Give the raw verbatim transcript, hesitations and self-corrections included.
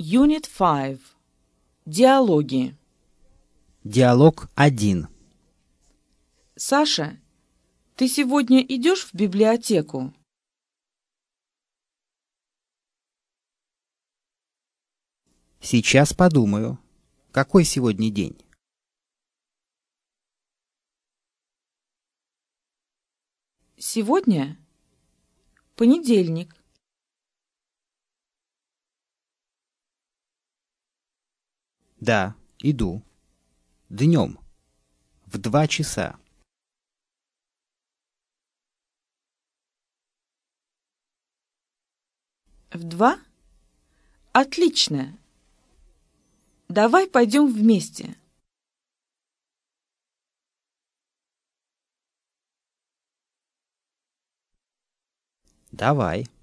Unit five. Диалоги. Диалог один. Саша, ты сегодня идешь в библиотеку? Сейчас подумаю. Какой сегодня день? Сегодня понедельник. Да, иду. Днем. В два часа. В два? Отлично. Давай пойдем вместе. Давай.